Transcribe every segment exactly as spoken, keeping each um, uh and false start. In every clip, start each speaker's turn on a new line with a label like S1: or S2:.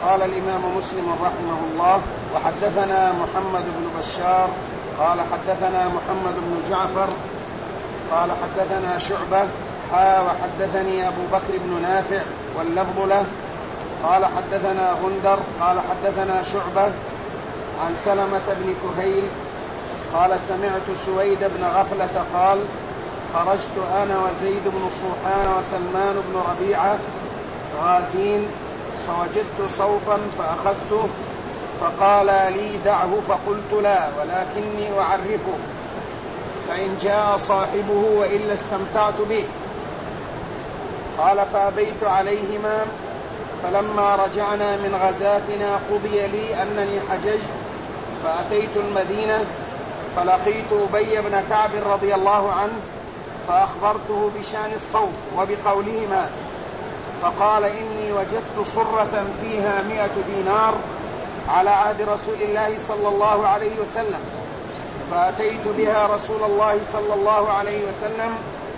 S1: قال الإمام مسلم رحمه الله: وحدثنا محمد بن بشار قال حدثنا محمد بن جعفر قال حدثنا شعبة حا وحدثني أبو بكر بن نافع واللفظ له قال حدثنا غندر قال حدثنا شعبة عن سلمة بن كهيل قال سمعت سويد بن غفلة قال: خرجت أنا وزيد بن صوحان وسلمان بن ربيعة غازين فوجدت صوفا فأخذته فقال لي: دعه، فقلت: لا، ولكني أعرفه، فإن جاء صاحبه وإلا استمتعت به. قال: فأبيت عليهما، فلما رجعنا من غزاتنا قضي لي أنني حججت، فأتيت المدينة فلقيت أبي بن كعب رضي الله عنه فأخبرته بشأن الصوت وبقولهما، فقال: إني وجدت صرة فيها مئة دينار على عهد رسول الله صلى الله عليه وسلم، فأتيت بها رسول الله صلى الله عليه وسلم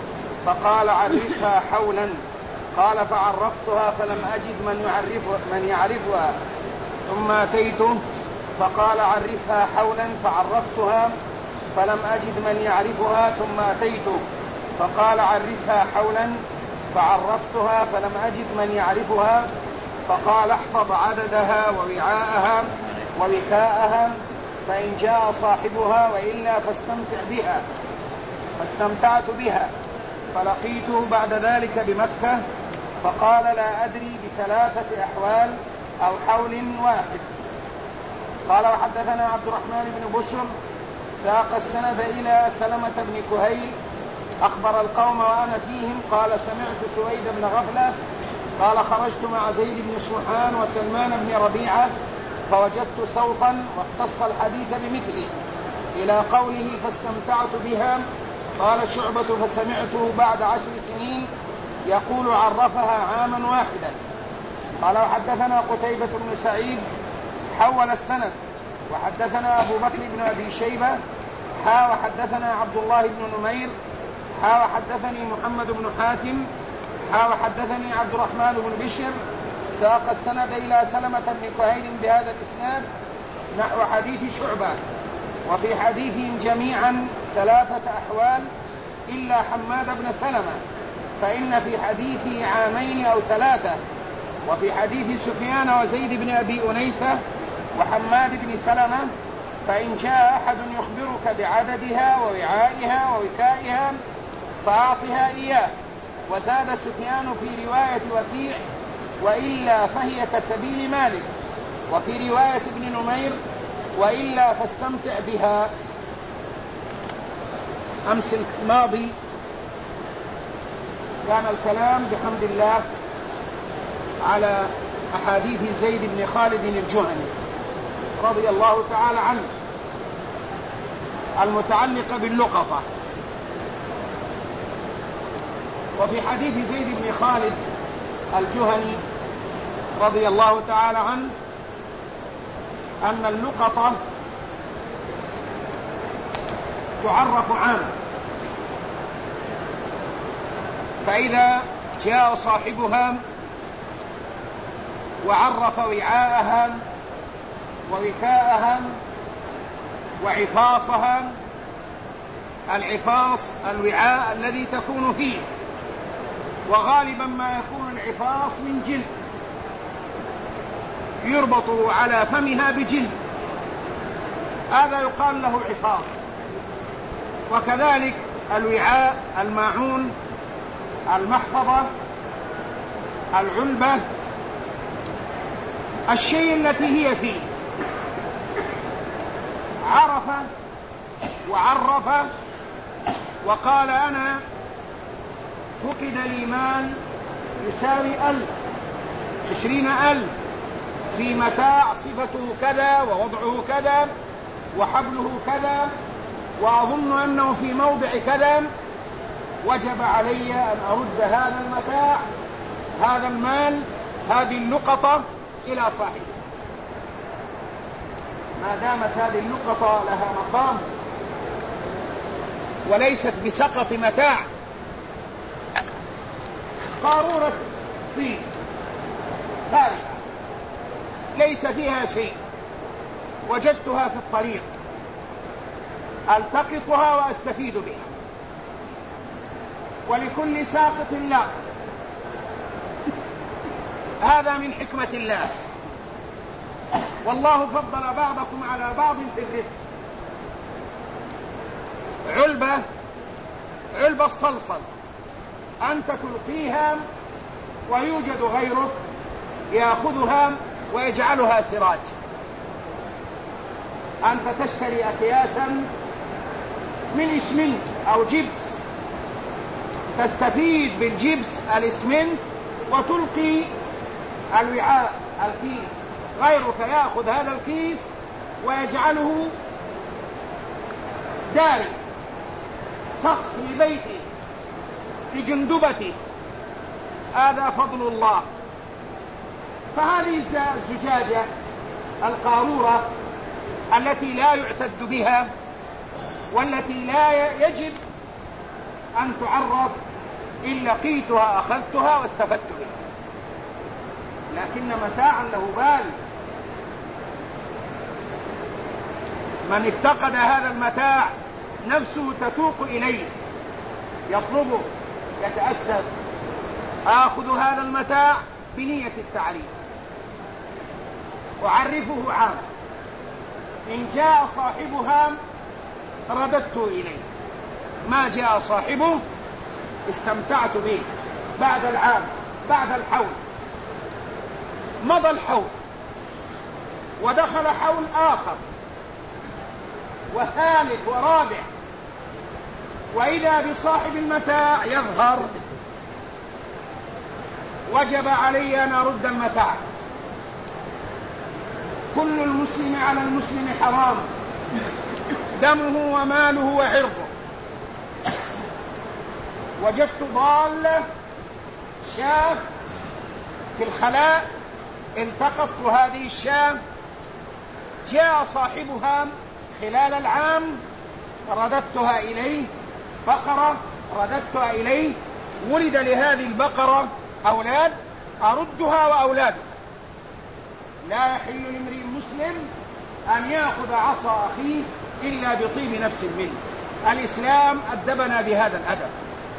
S1: فقال: عرفها حولا. قال: فعرفتها فلم أجد من يعرف من يعرفها، ثم أتيته فقال: عرفها حولا، فعرفتها فلم أجد من يعرفها، ثم أتيته فقال: عرفها حولا، فعرفتها فلم أجد من يعرفها، فقال: احفظ عددها ووعاءها ووكاءها، فإن جاء صاحبها وإلا فاستمتع بها. فاستمتعت بها، فلقيته بعد ذلك بمكة فقال: لا أدري بثلاثة أحوال أو حول واحد. قال: وحدثنا عبد الرحمن بن بشر ساق السند إلى سلمة بن كهيل أخبر القوم وأنا فيهم قال: سمعت سويد بن غفلة قال: خرجت مع زيد بن صوحان وسلمان بن ربيعة فوجدت صوفا، واختص الحديث بمثله إلى قوله: فاستمتعت بها. قال شعبة: فسمعته بعد عشر سنين يقول: عرفها عاما واحدا. قال: وحدثنا قتيبة بن سعيد حول السند وحدثنا أبو بكر بن أبي شيبة حا وحدثنا عبد الله بن نمير حا وحدثني محمد بن حاتم حا وحدثني عبد الرحمن بن بشر ساق السند إلى سلمة بن كهيل بهذا الإسناد نحو حديث شعبة، وفي حديثهم جميعا ثلاثة أحوال إلا حماد بن سلمة، فإن في حديثه عامين أو ثلاثة، وفي حديث سفيان وزيد بن أبي أنيسة وحماد بن سلمة فإن جاء أحد يخبرك بعددها ووعائها ووكائها فأعطها إياه. وزاد سفيان في رواية وكيع: وإلا فهي كسبيل مالك، وفي رواية ابن نمير: وإلا فاستمتع بها. أمس الماضي كان الكلام بحمد الله على أحاديث زيد بن خالد الجهني رضي الله تعالى عنه المتعلقة باللقطة. وفي حديث زيد بن خالد الجهني رضي الله تعالى عنه أن اللقطة تعرف عام، فإذا جاء صاحبها وعرف وعاءها ووكاءها وعفاصها، العفاص الوعاء الذي تكون فيه، وغالبا ما يكون العفاص من جلد يربط على فمها بجلد، هذا يقال له عفاص. وكذلك الوعاء الماعون، المحفظة، العلبة، الشيء التي هي فيه. عرف وعرف وقال: أنا فقد لي مال يساوي ألف عشرين ألف في متاع صفته كذا ووضعه كذا وحبله كذا، وأظن أنه في موضع كذا، وجب علي أن أرد هذا المتاع، هذا المال، هذه اللقطة إلى صاحبه، ما دامت هذه اللقطة لها مقام وليست بسقط متاع. قارورة طين خارجة ليس فيها شيء، وجدتها في الطريق التقطها واستفيد بها، ولكل ساقط لا. هذا من حكمة الله، والله فضل بعضكم على بعض في الرزق. علبة علبة الصلصل أنت تلقيها ويوجد غيرك يأخذها ويجعلها سراج. أنت تشتري أكياسا من إسمنت أو جبس، تستفيد بالجبس الإسمنت وتلقي الوعاء الكيس، غيرك يأخذ هذا الكيس ويجعله داري، سقف لبيته، لجندبته. هذا فضل الله. فهذه الزجاجة القارورة التي لا يعتد بها والتي لا يجب أن تعرف إن لقيتها أخذتها واستفدت بها، لكن متاعا له بال. من افتقد هذا المتاع نفسه تتوق إليه، يطلبه، يتأسف. آخذ هذا المتاع بنية التعريف، أعرفه عام، إن جاء صاحبها رددته إليه، ما جاء صاحبه استمتعت به. بعد العام، بعد الحول، مضى الحول ودخل حول آخر وثالث ورابع، وإذا بصاحب المتاع يظهر، وجب علي أن أرد المتاع. كل المسلم على المسلم حرام، دمه وماله وعرضه. وجدت ضالة شاة في الخلاء، التقطت هذه الشاة، جاء صاحبها خلال العام رددتها إليه، بقرة رددتها إليه، ولد لهذه البقرة أولاد، أردها وأولادها. لا يحل لامرئ مسلم أن يأخذ عصا أخيه إلا بطيب نفس منه. الإسلام أدبنا بهذا الأدب.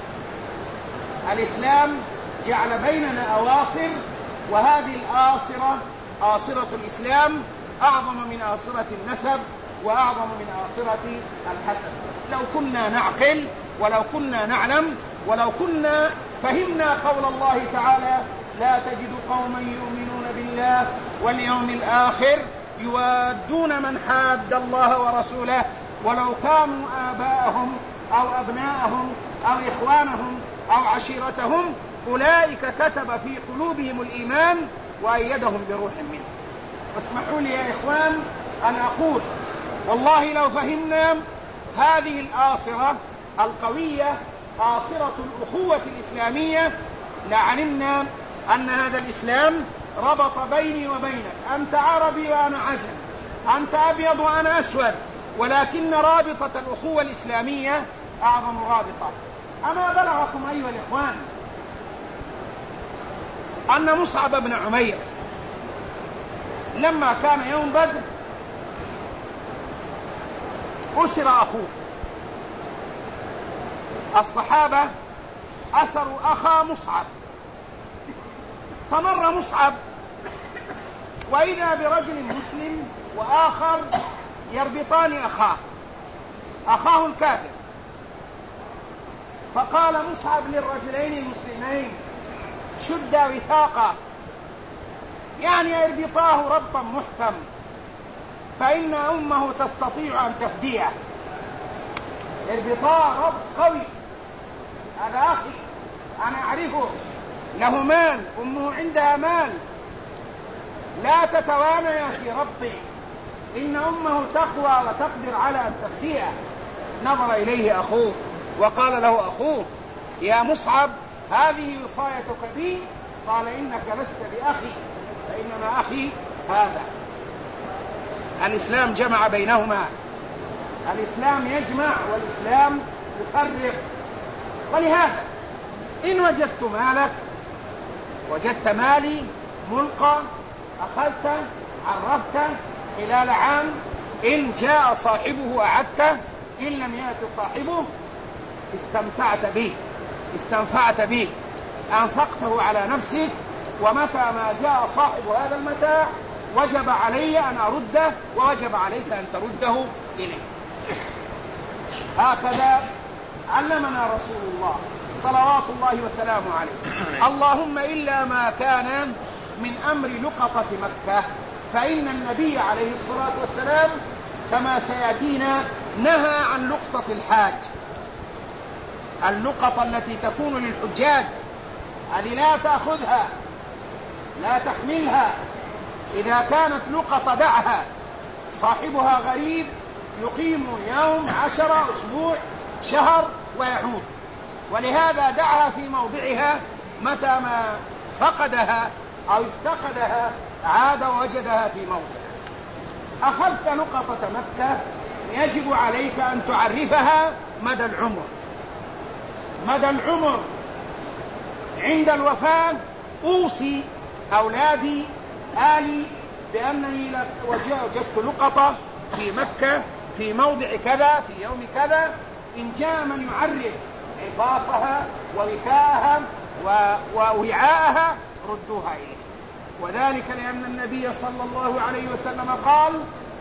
S1: الإسلام جعل بيننا أواصر، وهذه الآصرة آصرة الإسلام أعظم من آصرة النسب وأعظم من آصرة الحسب. لو كنا نعقل ولو كنا نعلم ولو كنا فهمنا قول الله تعالى: لا تجد قوما يؤمنون بالله واليوم الآخر يوادون من حاد الله ورسوله ولو كانوا آباءهم أو أبناءهم أو إخوانهم أو عشيرتهم أولئك كتب في قلوبهم الإيمان وأيدهم بروح منه. فاسمحوا لي يا إخوان أن أقول والله لو فهمنا هذه الآصرة القوية، آصرة الأخوة الإسلامية، لعلمنا أن هذا الإسلام ربط بيني وبينك، أنت عربي وأنا عجم، أنت أبيض وأنا أسود، ولكن رابطة الأخوة الإسلامية أعظم رابطة. أما بلغكم أيها الإخوان أن مصعب بن عمير لما كان يوم بدر أسر أخوه، الصحابة أسروا أخا مصعب، فمر مصعب وإذا برجل مسلم وآخر يربطان أخاه أخاه الكافر، فقال مصعب للرجلين المسلمين: شد وثاقا، يعني اربطاه ربطا محكم، فإن أمه تستطيع أن تفديه. اربطاه ربط قوي، هذا أخي أنا أعرفه، له مال، أمه عندها مال، لا تتوانى في ربطي، إن أمه تقوى وتقدر على أن تفديه. نظر إليه أخوه وقال له أخوه: يا مصعب، هذه وصايتك بي؟ قال: إنك لست بأخي، فإنما أخي هذا. الإسلام جمع بينهما، الإسلام يجمع والإسلام يفرق. ولهذا إن وجدت مالك، وجدت مالي ملقى، أخذته عرفته خلال عام، إن جاء صاحبه أعدته، إن لم يأت صاحبه استمتعت به، استنفعت به، أنفقته على نفسك. ومتى ما جاء صاحب هذا المتاع وجب علي أن أرده، ووجب عليك أن ترده إليه. هكذا علمنا رسول الله صلوات الله وسلامه عليه. اللهم إلا ما كان من أمر لقطة مكة، فإن النبي عليه الصلاة والسلام كما سيأتينا نهى عن لقطة الحاج، اللقطة التي تكون للحجاج هذه لا تأخذها، لا تحملها. إذا كانت لقطة دعها، صاحبها غريب يقيم يوم، عشرة، أسبوع، شهر ويعود، ولهذا دعها في موضعها، متى ما فقدها أو افتقدها عاد ووجدها في موضع. أخذت لقطة مكة يجب عليك أن تعرفها مدى العمر، مدى العمر. عند الوفاة أوصي أولادي آلي بأنني وجدت لقطة في مكة في موضع كذا في يوم كذا، إن جاء من يعرف عفاصها ووكاءها ووعاءها ردوها إليه. وذلك لأن النبي صلى الله عليه وسلم قال: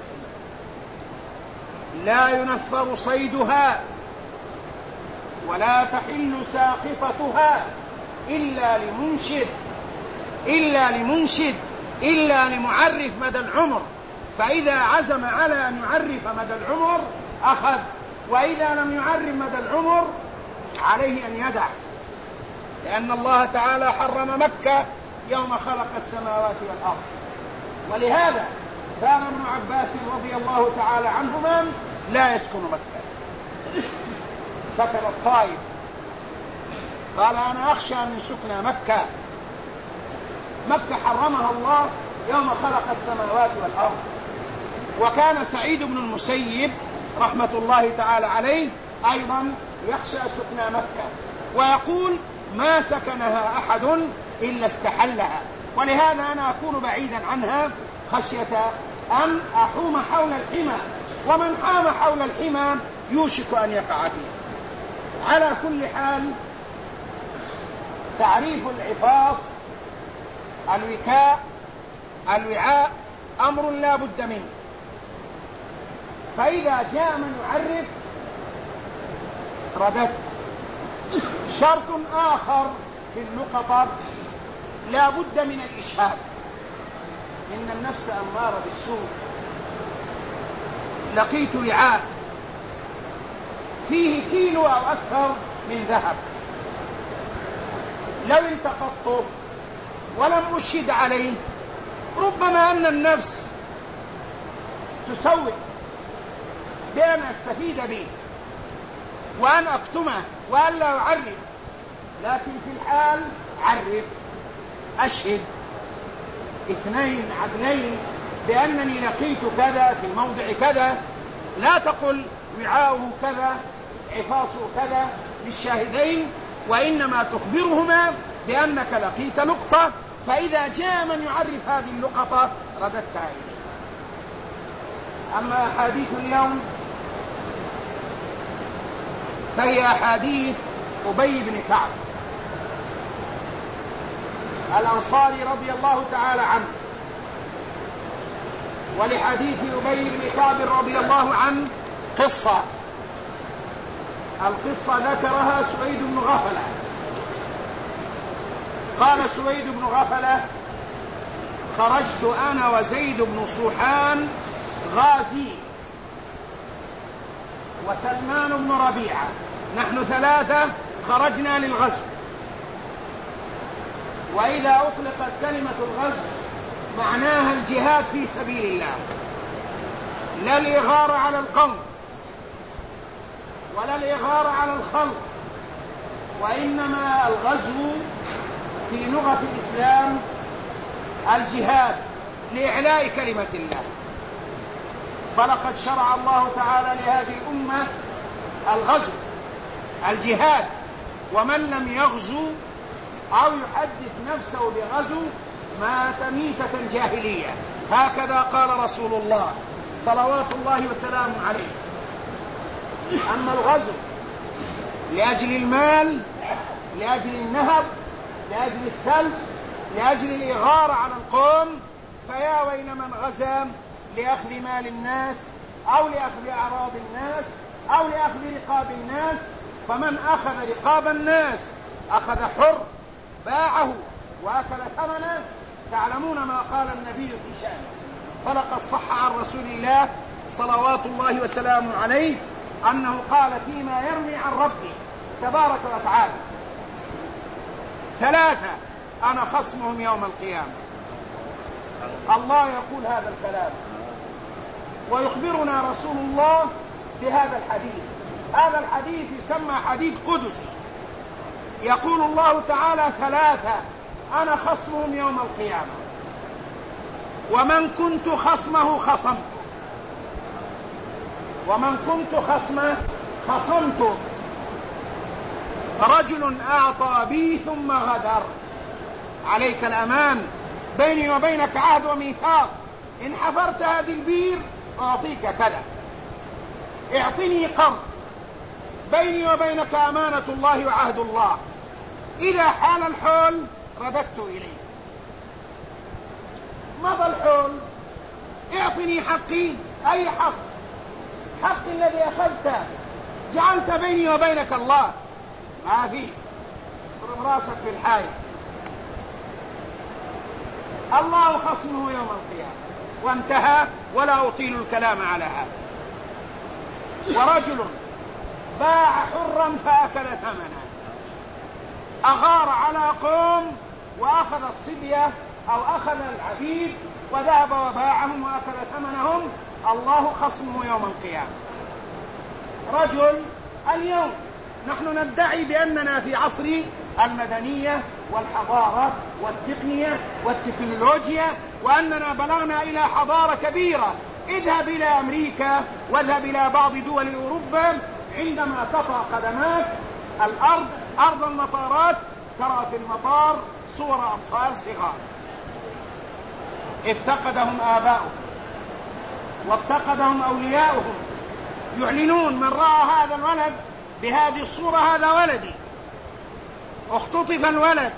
S1: لا ينفر صيدها ولا تحل ساقطتها إلا لمنشد إلا لمنشد إلا لمعرف مدى العمر، فإذا عزم على أن يعرف مدى العمر أخذ، وإذا لم يعرف مدى العمر عليه أن يدع، لأن الله تعالى حرم مكة يوم خلق السماوات والأرض. ولهذا كان ابن عباس رضي الله تعالى عنهما لا يسكن مكة، سكن الطائف. قال: أنا أخشى من سكن مكة، مكة حرمها الله يوم خلق السماوات والأرض. وكان سعيد بن المسيب رحمة الله تعالى عليه أيضا يخشى سكن مكة، ويقول: ما سكنها أحد إلا استحلها، ولهذا أنا أكون بعيدا عنها خشية أن أحوم حول الحمى، ومن حام حول الحمى يوشك أن يقع فيه. على كل حال، تعريف العفاص، الوكاء، الوعاء أمر لا بد منه. فإذا جاء من يعرف رددت. شرط آخر في اللقطة: لا بد من الإشهاد، إن النفس أمارة بالسوء. لقيت وعاء فيه كيلو أو أكثر من ذهب، لو التقطته ولم أشهد عليه ربما أن النفس تسوء بأن أستفيد به وأن أكتمه وأن لا أعرف، لكن في الحال عرف، أشهد اثنين عدلين بأنني لقيت كذا في موضع كذا. لا تقل وعاؤه كذا عفاصه كذا للشاهدين، وإنما تخبرهما بأنك لقيت لقطة، فإذا جاء من يعرف هذه اللقطة رددتها إليه. أما أحاديث اليوم فهي أحاديث أبي بن كعب الأنصاري رضي الله تعالى عنه. ولحديث أبي بن كعب رضي الله عنه قصة، القصة ذكرها سويد بن غفلة. قال سويد بن غفلة: خرجت أنا وزيد بن صوحان غازي وسلمان بن ربيعة، نحن ثلاثة خرجنا للغزو. وإذا أطلقت كلمة الغزو معناها الجهاد في سبيل الله، لا الإغارة على القوم ولا الإغارة على الخلق، وإنما الغزو في لغة الإسلام الجهاد لإعلاء كلمة الله. فلقد شرع الله تعالى لهذه الأمة الغزو، الجهاد، ومن لم يغزو أو يحدث نفسه بغزو مات ميتة جاهلية. هكذا قال رسول الله صلوات الله وسلامه عليه. أما الغزو لأجل المال، لأجل النهب، لأجل السلب، لأجل الإغارة على القوم، فيا ويل من غزا لأخذ مال الناس أو لأخذ أعراض الناس أو لأخذ رقاب الناس. فمن أخذ رقاب الناس أخذ حر باعه وأكل ثمنه. تعلمون ما قال النبي في شأنه، فلقد صح عن رسول الله صلوات الله وسلامه عليه أنه قال فيما يروي عن ربه تبارك وتعالى: ثلاثة أنا خصمهم يوم القيامة. الله يقول هذا الكلام ويخبرنا رسول الله بهذا الحديث. هذا الحديث يسمى حديث قدسي. يقول الله تعالى: ثلاثة أنا خصمهم يوم القيامة، ومن كنت خصمه خصمته، ومن كنت خصمه خصمته. رجل أعطى بي ثم غدر. عليك الأمان، بيني وبينك عهد وميثاق، إن حفرت هذه البير أعطيك كذا، اعطني قرض، بيني وبينك أمانة الله وعهد الله، إذا حال الحول رددت إليه. مضى الحول، اعطني حقي. أي حق؟ حق الذي أخذته جعلت بيني وبينك الله، ما فيه، اضرب راسك في الحائط. الله خصمه يوم القيامة، وانتهى، ولا أطيل الكلام على هذا. ورجل باع حرا فأكل ثمنه، أغار على قوم وأخذ الصبية أو أخذ العبيد وذهب وباعهم وأكل ثمنهم، الله خصمه يوم القيامة. رجل، اليوم نحن ندعي بأننا في عصر المدنية والحضارة والتقنية والتكنولوجيا، وأننا بلغنا إلى حضارة كبيرة. اذهب إلى أمريكا واذهب إلى بعض دول أوروبا، عندما تطأ قدماك الأرض أرض المطارات ترى في المطار صور أطفال صغار افتقدهم آباؤهم وافتقدهم أولياؤهم، يعلنون: من رأى هذا الولد بهذه الصورة هذا ولدي. اختطف الولد،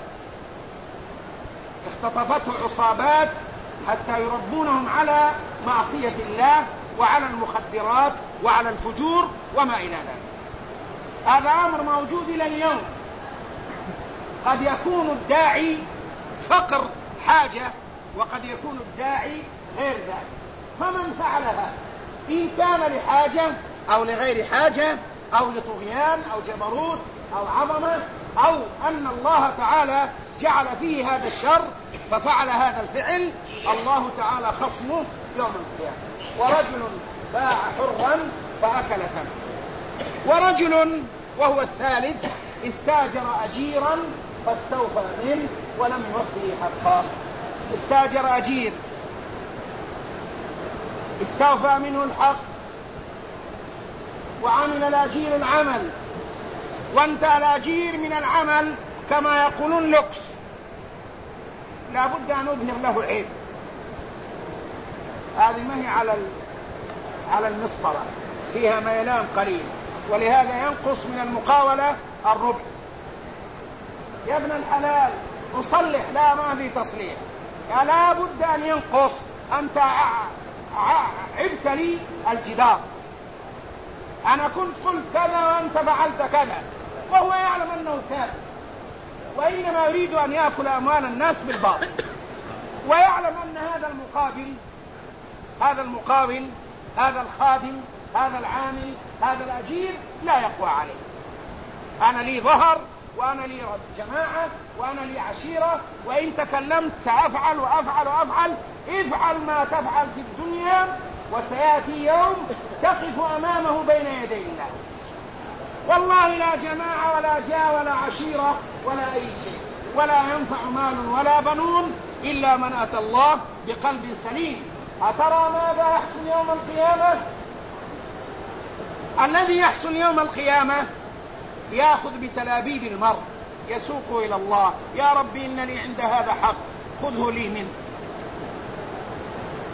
S1: اختطفته عصابات حتى يربونهم على معصية الله وعلى المخدرات وعلى الفجور وما إلى ذلك. هذا أمر موجود إلى اليوم. قد يكون الداعي فقر حاجة، وقد يكون الداعي غير ذلك. فمن فعل هذا إن كان لحاجة أو لغير حاجة أو لطغيان أو جبروت أو عظمة، أو أن الله تعالى جعل فيه هذا الشر ففعل هذا الفعل، الله تعالى خصمه يوم القيامة. ورجل باع حرا فأكل ثمنه. ورجل، وهو الثالث، استاجر أجيرا فاستوفى منه ولم يوفه حقه. استاجر أجير، استوفى منه الحق، وعمل الأجير العمل، وانتهى الأجير من العمل كما يقولون لوكس، لا بد أن نظهر له عيب. هذه ما هي على على المسطرة، فيها ميلان قليل، ولهذا ينقص من المقاولة الربع. يا ابن الحلال نصلح، لا ما في تصليح، لا بد أن ينقص. أنت عبت لي الجدار، أنا كنت قلت كذا وأنت فعلت كذا، وهو يعلم أنه كاذب، وإنما يريد أن يأكل أموال الناس بالباطل، ويعلم أن هذا المقابل هذا المقاول هذا الخادم هذا العامل هذا الأجير لا يقوى عليه. أنا لي ظهر، وأنا لي جماعة، وأنا لي عشيرة، وإن تكلمت سأفعل وأفعل وأفعل. افعل ما تفعل في الدنيا، وسيأتي يوم تقف أمامه بين يدي الله، والله لا جماعة ولا جاء ولا عشيرة ولا أي شيء، ولا ينفع مال ولا بنون إلا من أتى الله بقلب سليم. أترى ماذا يحصل يوم القيامة؟ الذي يحصل يوم القيامة يأخذ بتلابيب المرء، يسوق إلى الله: يا ربي إن لي عند هذا حق، خذه لي منه.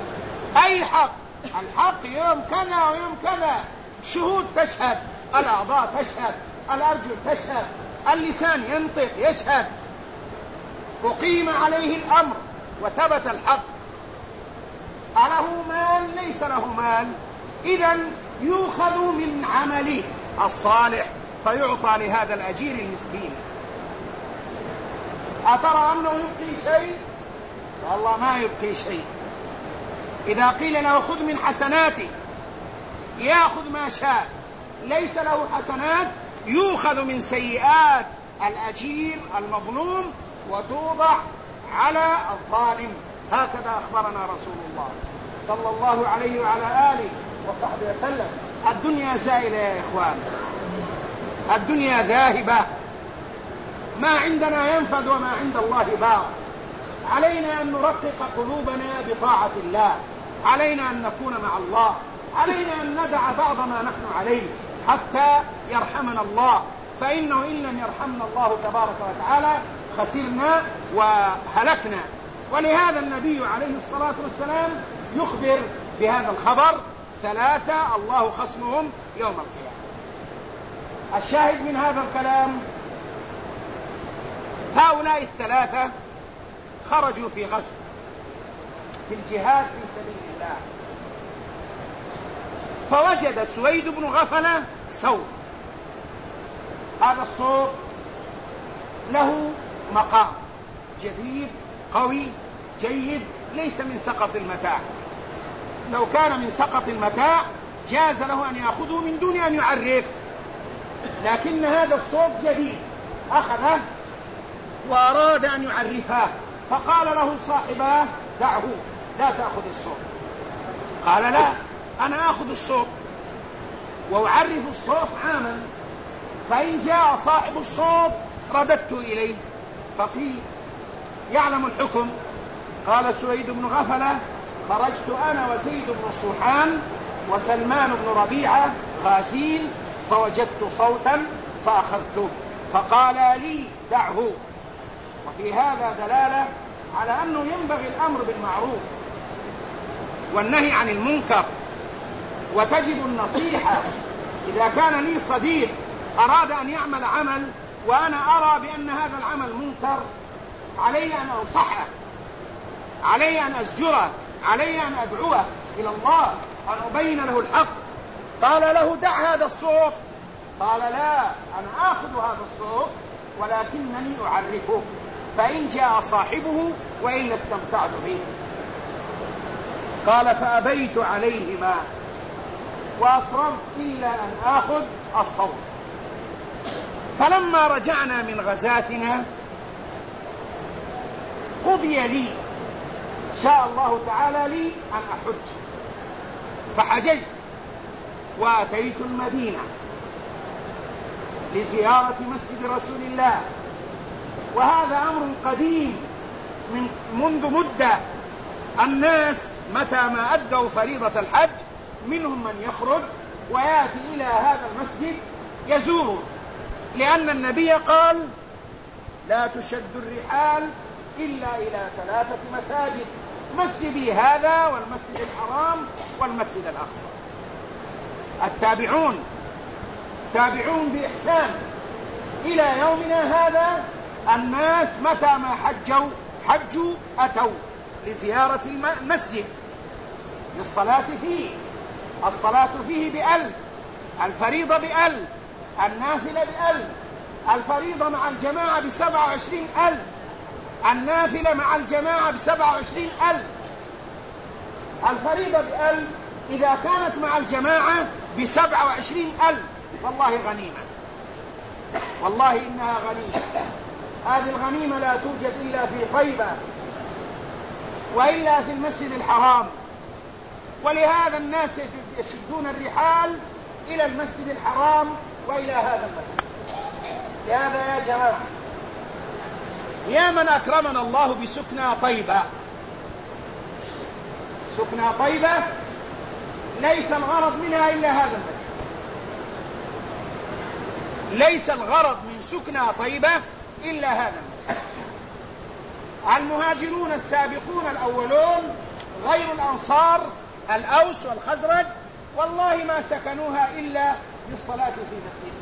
S1: أي حق؟ الحق يوم كذا ويوم كذا، شهود تشهد، الأعضاء تشهد، الأرجل تشهد، اللسان ينطق يشهد، أقيم عليه الأمر وثبت الحق. أله مال؟ ليس له مال، إذن يؤخذ من عمله الصالح فيعطى لهذا الأجير المسكين. أترى أنه يبقي شيء؟ والله ما يبقي شيء. إذا قيل له خذ من حسناته يأخذ ما شاء، ليس له حسنات يؤخذ من سيئات الأجير المظلوم وتوضع على الظالم. هكذا أخبرنا رسول الله صلى الله عليه وعلى آله وصحبه وسلم. الدنيا زائلة يا إخوان، الدنيا ذاهبة، ما عندنا ينفد وما عند الله باق. علينا أن نرقق قلوبنا بطاعة الله، علينا أن نكون مع الله، علينا أن ندع بعض ما نحن عليه حتى يرحمنا الله، فإنه إن لم يرحمنا الله تبارك وتعالى خسرنا وهلكنا. ولهذا النبي عليه الصلاة والسلام يخبر بهذا الخبر: ثلاثة الله خصمهم يوم القيامة. الشاهد من هذا الكلام: هؤلاء الثلاثة خرجوا في غزو في الجهاد في سبيل الله، فوجد سويد بن غفلة صوت. هذا الصوت له مقام جديد قوي جيد، ليس من سقط المتاع. لو كان من سقط المتاع جاز له أن يأخذه من دون أن يعرف، لكن هذا الصوت جديد أخذه وأراد أن يعرفه، فقال له صاحباه: دعه، لا تأخذ الصوت. قال: لا، أنا أخذ الصوت وأعرف الصوت عاما، فإن جاء صاحب الصوت رددت إليه. فقيل: يعلم الحكم. قال سويد بن غفلة: خرجت أنا وزيد بن الصوحان وسلمان بن ربيعة غازين، فوجدت صوتا فأخذته، فقال لي: دعه. وفي هذا دلالة على أنه ينبغي الأمر بالمعروف والنهي عن المنكر، وتجب النصيحة. إذا كان لي صديق أراد أن يعمل عمل وأنا أرى بأن هذا العمل منكر، علي أن أنصحه، علي أن أزجره، علي أن أدعوه إلى الله، أن أبين له الحق. قال له: دع هذا الصوت. قال: لا، أنا آخذ هذا الصوت ولكنني أعرفه، فإن جاء صاحبه وإلا استمتعت به. قال: فأبيت عليهما وأصررت إلا أن آخذ الصوت. فلما رجعنا من غزاتنا قضي لي، شاء الله تعالى لي أن أحج، فحججت وأتيت المدينة لزيارة مسجد رسول الله. وهذا أمر قديم من منذ مدة. الناس متى ما أدوا فريضة الحج منهم من يخرج ويأتي إلى هذا المسجد يزوره، لأن النبي قال: لا تشد الرحال إلا إلى ثلاثة مساجد: مسجدي هذا والمسجد الحرام والمسجد الأقصى. التابعون تابعون بإحسان إلى يومنا هذا. الناس متى ما حجوا حجوا أتوا لزيارة المسجد للصلاة فيه. الصلاة فيه بألف، الفريضة بألف، النافلة بألف. الفريضة مع الجماعة بسبع وعشرين ألف، النافلة مع الجماعة بسبع وعشرين ألف. الفريضة بألف إذا كانت مع الجماعة بسبع وعشرين ألف، والله غنيمة، والله إنها غنيمة. هذه الغنيمة لا توجد إلا في طيبة وإلا في المسجد الحرام. ولهذا الناس يشدون الرحال إلى المسجد الحرام وإلى هذا المسجد. لهذا يا جماعة، يا من أكرمنا الله بسكنى طيبة، سكنى طيبة ليس الغرض منها إلا هذا المسجد، ليس الغرض من سكنى طيبة إلا هذا المسجد. المهاجرون السابقون الأولون غير الأنصار الأوس والخزرج والله ما سكنوها إلا للصلاة في مسجد،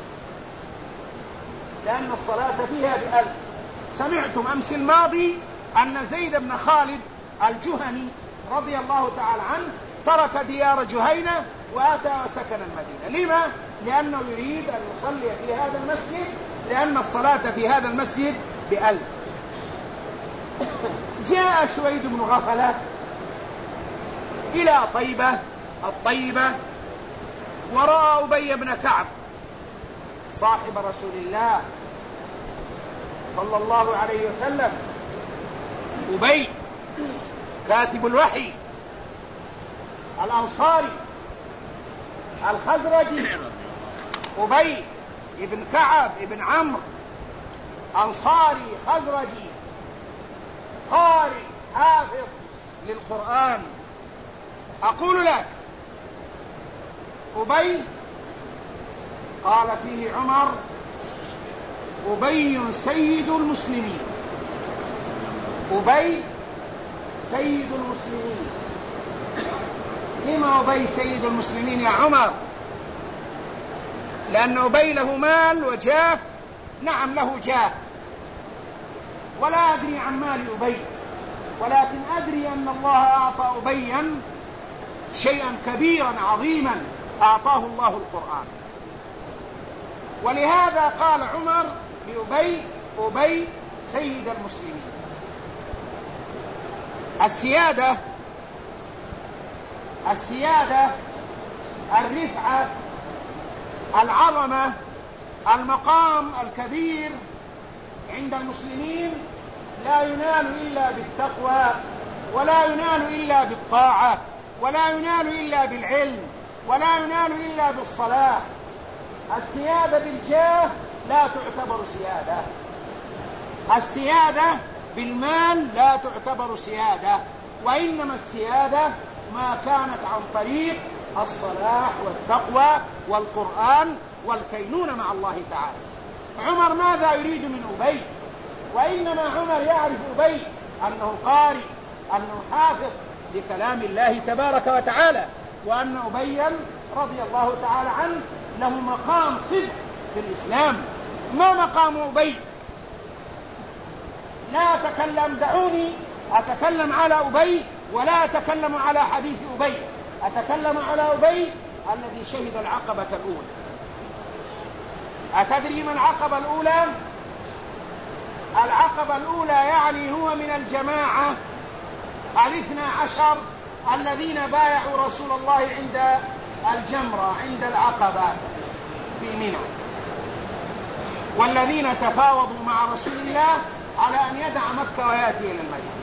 S1: لأن الصلاة فيها بألف. سمعتم أمس الماضي أن زيد بن خالد الجهني رضي الله تعالى عنه ترك ديار جهينة وأتى وسكن المدينة. لما؟ لأنه يريد أن يصلي في هذا المسجد، لأن الصلاة في هذا المسجد بألف. جاء سويد بن غفلة إلى طيبة الطيبة ورأى أبي بن كعب صاحب رسول الله صلى الله عليه وسلم، أبي كاتب الوحي الأنصاري الخزرجي، أبي ابن كعب ابن عمرو أنصاري خزرجي قارئ حافظ للقرآن. أقول لك أبي قال فيه عمر أبي سيد المسلمين، أبي سيد المسلمين. لما أبي سيد المسلمين يا عمر؟ لأن أبي له مال وجاه، نعم له جاه، ولا أدري عن مال أبي، ولكن أدري أن الله أعطى أبيا شيئا كبيرا عظيما، أعطاه الله القرآن. ولهذا قال عمر لأبي أبي سيد المسلمين. السيادة السيادة الرفعة العظمة المقام الكبير عند المسلمين لا ينال إلا بالتقوى، ولا ينال إلا بالطاعة، ولا ينال إلا بالعلم، ولا ينال إلا بالصلاة. السيادة بالجاه لا تعتبر سيادة، السيادة بالمال لا تعتبر سيادة، وإنما السيادة ما كانت عن طريق الصلاح والتقوى والقرآن والكينون مع الله تعالى. عمر ماذا يريد من أبي؟ وإنما عمر يعرف أبي أنه قارئ، أنه حافظ لكلام الله تبارك وتعالى، وأن أبيا رضي الله تعالى عنه له مقام صدق في الإسلام. ما مقام أبي؟ لا أتكلم، دعوني أتكلم على أبي ولا أتكلم على حديث أبي، أتكلم على أبي الذي شهد العقبة الأولى. أتدري ما العقبة الأولى؟ العقبة الأولى يعني هو من الجماعة الاثنى عشر الذين بايعوا رسول الله عند الجمرة عند العقبة في منى، والذين تفاوضوا مع رسول الله على أن يدع مكة ويأتي إلى المدينة.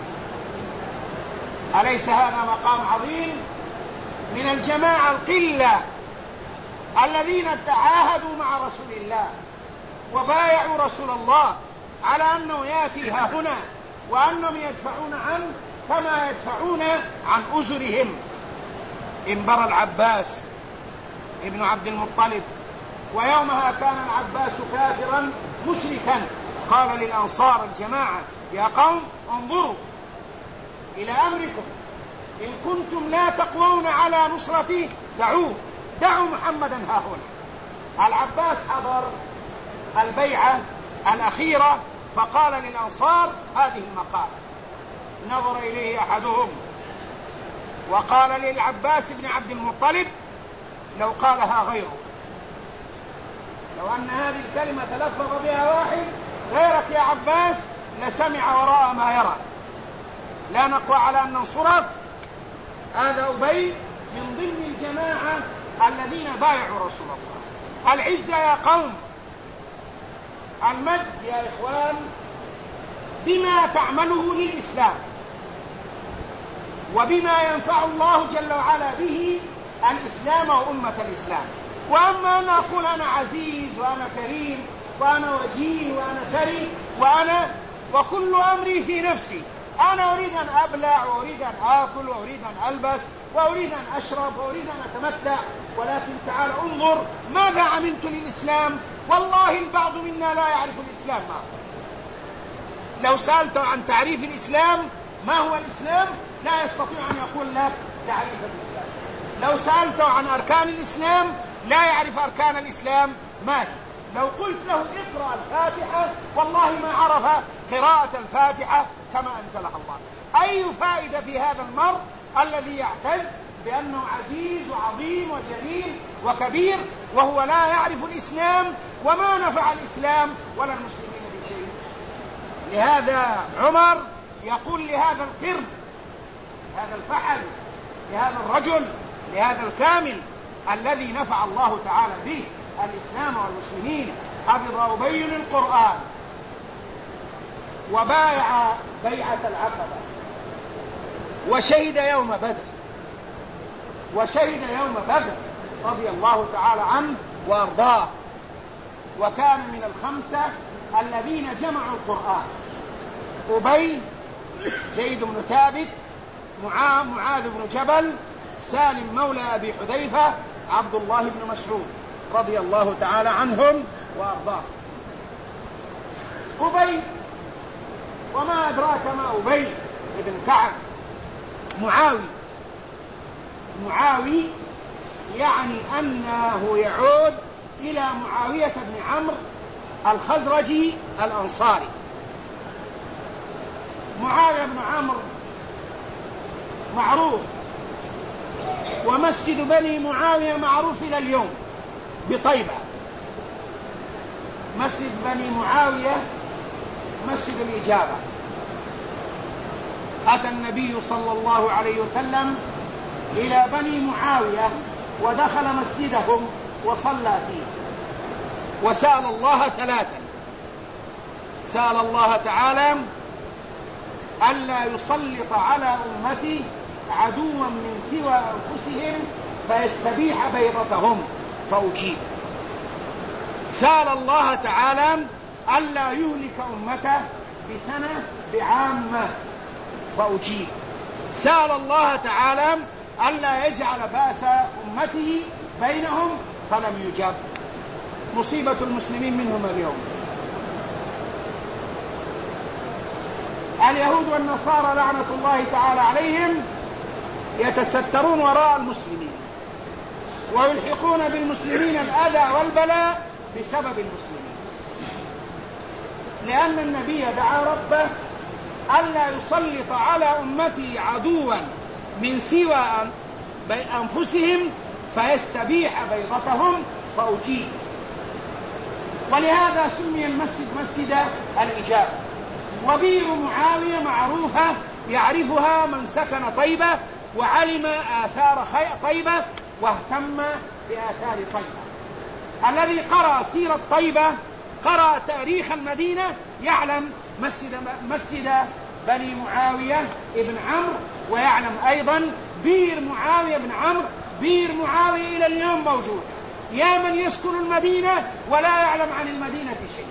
S1: أليس هذا مقام عظيم؟ من الجماعة القلة الذين تعاهدوا مع رسول الله وبايعوا رسول الله على أنه يأتي ها هنا، وأنهم يدفعون عنه كما يدفعون عن أزرهم. انبرى العباس ابن عبد المطلب، ويومها كان العباس كافرا مشركا، قال للأنصار الجماعة يا قوم انظروا إلى أمركم، إن كنتم لا تقوون على نصرتي دعوه، دعوا محمدا ها هنا. العباس حضر البيعة الأخيرة فقال للأنصار هذه المقالة. نظر إليه أحدهم وقال للعباس بن عبد المطلب لو قالها غيرك، لو أن هذه الكلمة تلفظ بها واحد غيرك يا عباس لسمع وراء ما يرى، لا نقوى على أن ننصرك. هذا أبي من ضمن الجماعة الذين بايعوا رسول الله. العزة يا قوم، المجد يا إخوان بما تعمله للإسلام وبما ينفع الله جل وعلا به الإسلام وأمة الإسلام. وأما أن أقول أنا عزيز وأنا كريم وأنا وجيه وأنا ثري وأنا وكل أمري في نفسي، أنا أريد أن أبلع وأريد أن آكل وأريد أن ألبس وأريد أن أشرب وأريد أن أتمتع، ولكن تعال انظر ماذا عملت للإسلام. والله البعض منا لا يعرف الإسلام ما هو. لو سألته عن تعريف الإسلام ما هو الإسلام لا يستطيع أن يقول لك تعريف الإسلام. لو سألته عن أركان الإسلام لا يعرف أركان الإسلام ما هي. لو قلت له اقرأ الفاتحة والله ما عرف قراءة الفاتحة كما أنزلها الله. أي فائدة في هذا المرء الذي يعتز بأنه عزيز وعظيم وجليل وكبير وهو لا يعرف الإسلام وما نفع الإسلام ولا المسلمين بشيء؟ لهذا عمر يقول لهذا القرد، هذا الفحل، لهذا الرجل، لهذا الكامل الذي نفع الله تعالى به الإسلام والمسلمين: حفظ أبي القرآن وبايع بيعة العقبة وشهد يوم بدر وشهد يوم بدر رضي الله تعالى عنه وأرضاه، وكان من الخمسة الذين جمعوا القرآن: أبي، زيد بن ثابت، معاذ بن جبل، سالم مولى أبي حذيفة، عبد الله بن مسعود رضي الله تعالى عنهم وأرضاه. أبي، وما أدراك ما أبي بن كعب، معاوي. معاوي يعني أنه يعود إلى معاوية بن عمرو الخزرجي الأنصاري. معاوية بن عمرو معروف، ومسجد بني معاوية معروف إلى اليوم بطيبة. مسجد بني معاوية مسجد الإجابة. أتى النبي صلى الله عليه وسلم إلى بني معاوية ودخل مسجدهم وصلى فيه، وسأل الله ثلاثا: سأل الله تعالى ألا يسلط على أمتي عدوا من سوى أنفسهم فيستبيح بيضتهم فأجيب. سأل الله تعالى ألا يهلك أمته بسنة بعامة فأجيب. سأل الله تعالى ألا يجعل بأس أمته بينهم فلم يجب. مصيبة المسلمين منهم اليوم: اليهود والنصارى لعنة الله تعالى عليهم يتسترون وراء المسلمين ويلحقون بالمسلمين الأذى والبلاء بسبب المسلمين، لأن النبي دعا ربه ألا يسلط على أمتي عدوا من سوى أنفسهم فيستبيح بيضتهم فأجيب. ولهذا سمي المسجد مسجد الإجابة. وبير معاوية معروفة يعرفها من سكن طيبة وعلم آثار طيبة واهتم بآثار طيبة. الذي قرأ سيرة طيبة، قرأ تاريخ المدينة، يعلم مسجد, مسجد بني معاوية ابن عمرو، ويعلم أيضا بير معاوية بن عمرو. بير معاوية إلى اليوم موجود. يا من يسكن المدينة ولا يعلم عن المدينة شيء.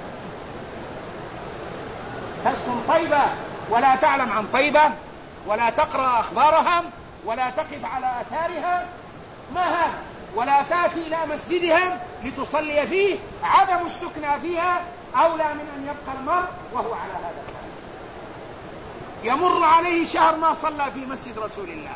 S1: تسكن طيبة ولا تعلم عن طيبة ولا تقرأ أخبارها ولا تقف على آثارها، ما هذا؟ ولا تأتي إلى مسجدها لتصلي فيه. عدم السكنى فيها أولى من أن يبقى المرء وهو على هذا الحال. يمر عليه شهر ما صلى في مسجد رسول الله،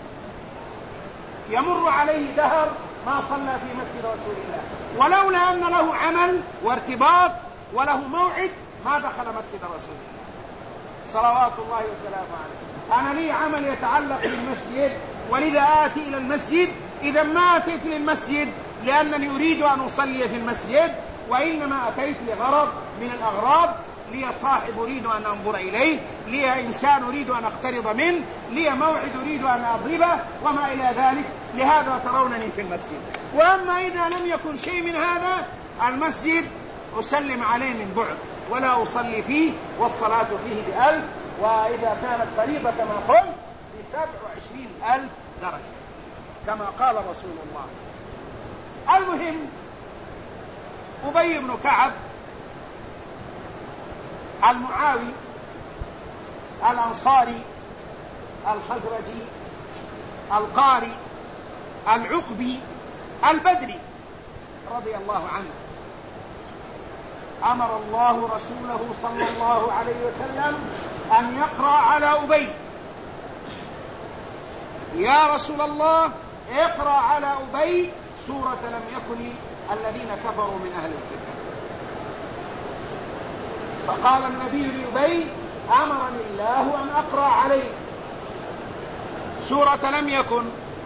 S1: يمر عليه دهر ما صلى في مسجد رسول الله، ولولا أن له عمل وارتباط وله موعد ما دخل مسجد رسول الله صلوات الله وسلامه عليه. أنا لي عمل يتعلق بالمسجد ولذا آتي إلى المسجد. إذا ما أتيت للمسجد لأنني أريد أن أصلي في المسجد، وإنما أتيت لغرض من الأغراض: لي صاحب أريد أن أنظر إليه، لي إنسان أريد أن أقترض منه، لي موعد أريد أن أضربه وما إلى ذلك. لهذا ترونني في المسجد. وأما إذا لم يكن شيء من هذا، المسجد أسلم عليه من بعد ولا أصلي فيه، والصلاة فيه بألف، وإذا كانت فريضة كما قلت بسبع وعشرين ألف درجة كما قال رسول الله. المهم، أبي بن كعب المعاوي الأنصاري الخزرجي القاري العقبي البدري رضي الله عنه، أمر الله رسوله صلى الله عليه وسلم أن يقرأ على أبي: يا رسول الله اقرأ على أبي سورة لم يكن الذين كفروا من أهل الكتاب. فقال النبي لأبي أمرني الله أن أقرأ عليه سورة لم يكن.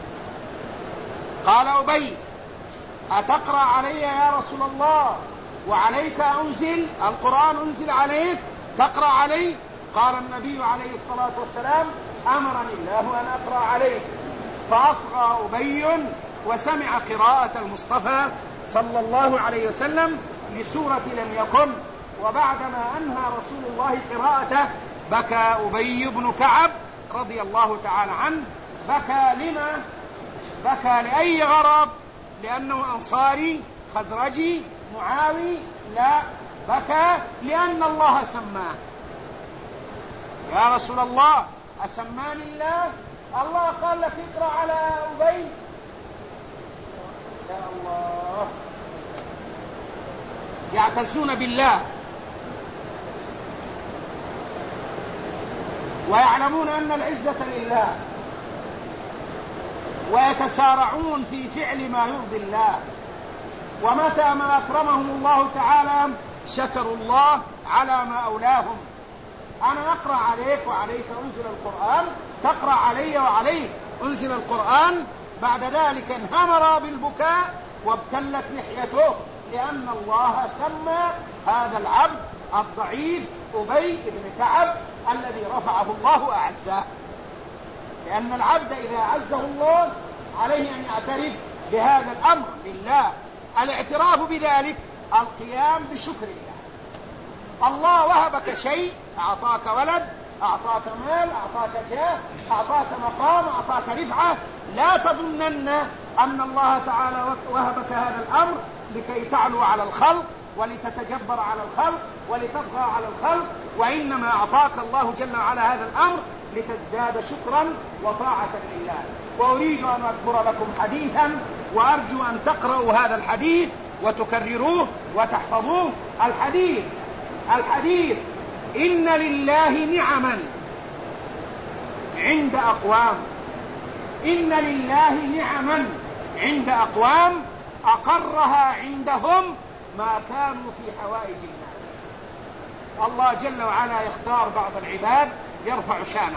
S1: قال أبي أتقرأ علي يا رسول الله وعليك أنزل القرآن أنزل عليك تقرأ علي؟ قال النبي عليه الصلاة والسلام أمرني الله أن أقرأ عليه. فأصغى أبي وسمع قراءة المصطفى صلى الله عليه وسلم لسورة لم يكن. وبعدما أنهى رسول الله قراءته بكى أبي بن كعب رضي الله تعالى عنه. بكى لما؟ بكى لأي غرض؟ لأنه أنصاري خزرجي معاوي؟ لا، بكى لأن الله سماه. يا رسول الله أسماني الله؟ الله قال لك اقرأ على أبي. يا الله، يعتزون بالله ويعلمون أن العزة لله ويتسارعون في فعل ما يرضي الله. ومتى ما أكرمهم الله تعالى شكروا الله على ما أولاهم. أنا أقرأ عليك وعليك أنزل القرآن، تقرأ علي وعليك أنزل القرآن. بعد ذلك انهمر بالبكاء وابتلت لحيته لأن الله سمى هذا العبد الضعيف أبي بن كعب الذي رفعه الله أعزه. لأن العبد إذا أعزه الله عليه أن يعترف بهذا الأمر لله. الاعتراف بذلك القيام بشكر الله. الله وهبك شيء، أعطاك ولد، أعطاك مال، أعطاك جاه، أعطاك مقام، أعطاك رفعة. لا تظنن أن الله تعالى وهبك هذا الأمر لكي تعلو على الخلق ولتتجبر على الخلق ولتطغى على الخلق، وإنما أعطاك الله جل وعلا هذا الأمر لتزداد شكرا وطاعة لله. وأريد أن أذكر لكم حديثا وأرجو أن تقرأوا هذا الحديث وتكرروه وتحفظوه. الحديث الحديث إن لله نعما عند أقوام، إن لله نعما عند أقوام أقرها عندهم ما كانوا في حوائج الناس. الله جل وعلا يختار بعض العباد يرفع شانه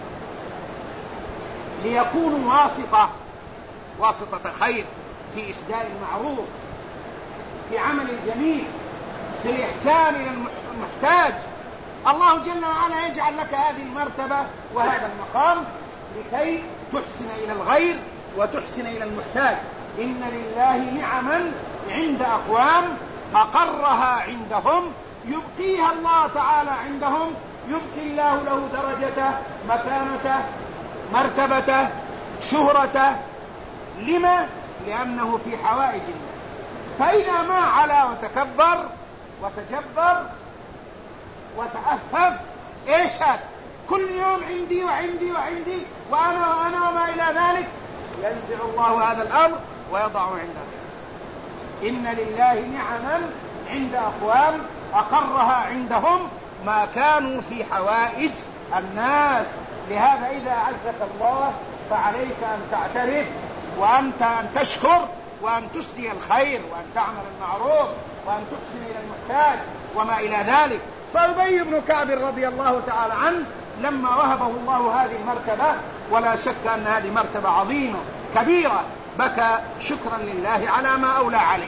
S1: ليكونوا واسطة واسطة خير في إسداء المعروف، في عمل الجميل، في الإحسان إلى المحتاج. الله جل وعلا يجعل لك هذه المرتبة وهذا المقام لكي تحسن إلى الغير وتحسن إلى المحتاج. إن لله نعما عند أقوام أقرها عندهم يبقيها الله تعالى عندهم، يبقي الله له درجته، مكانته، مرتبته، شهرته. لما؟ لأنه في حوائج الناس. فإذا ما علا وتكبر وتجبر وتأفف، إيش هذا؟ كل يوم عندي وعندي وعندي وأنا وأنا وما إلى ذلك، ينزع الله هذا الأمر ويضعه عنده. إن لله نعما عند أقوام أقرها عندهم ما كانوا في حوائج الناس. لهذا إذا أعزك الله فعليك أن تعترف وأنت أن تشكر وأن تسدي الخير وأن تعمل المعروف وأن تحسن إلى المحتاج وما إلى ذلك. فأبي بن كعب رضي الله تعالى عنه لما وهبه الله هذه المرتبة، ولا شك أن هذه مرتبة عظيمة كبيرة، بكى شكرا لله على ما أولى عليه.